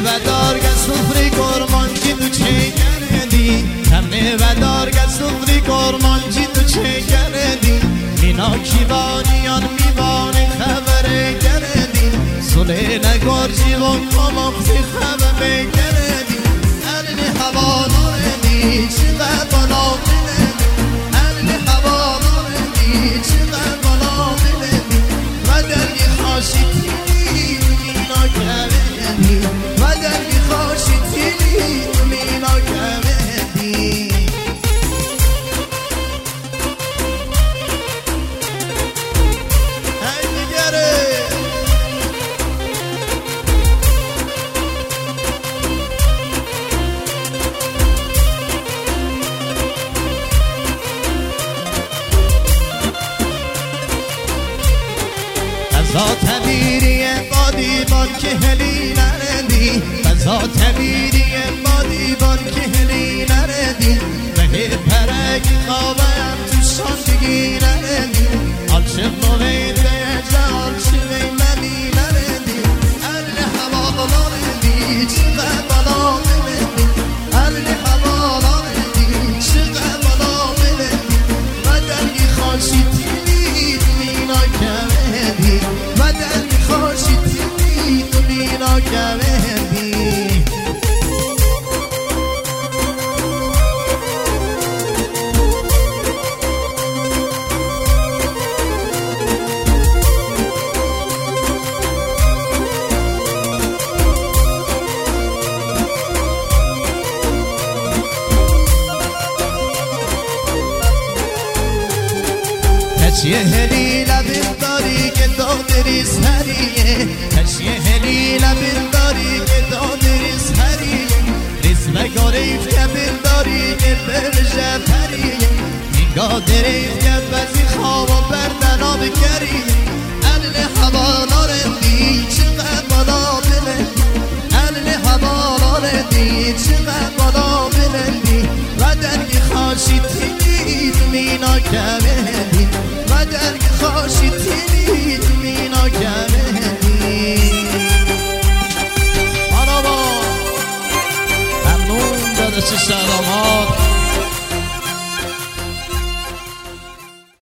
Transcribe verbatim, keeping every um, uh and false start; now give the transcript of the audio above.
و دارگه سفری گرمان کی تو چه کردی تمه و دارگه سفری گرمان کی تو چه کردی اینا کیوانیان میوانه خبره کردی سله نگار جیوان کاماختی خبره کردی الی هوا ناردی چقدر بالا بلدی الی هوا ناردی چقدر بالا بلدی و دلی خاشیتی مینا کردی و دلی خاشیتی مینا کردی فضا تبیری بادی بان که هلی نردی فضا تبیری بادی بان که هلی نردی به پرک خوابم تو شاندگی نردی آلچه موید بیجه آلچه بیمنی نردی اهل هوا نردی چقدر بالا بلدی اهل هوا نردی چقدر بالا بلدی و درگی خاشی تیلی مینا کردی و درگی خاشی تیلی مینا کردی تشیه هلی لبین داری که دادری سریه تشیه هلی لبین داری که دادری سریه ریز مگاریف کبیر داری که برشه پریه اینگاه دریف کب بزی خواب و بردنا بکریه اهل هوا نارندی چقدر بالا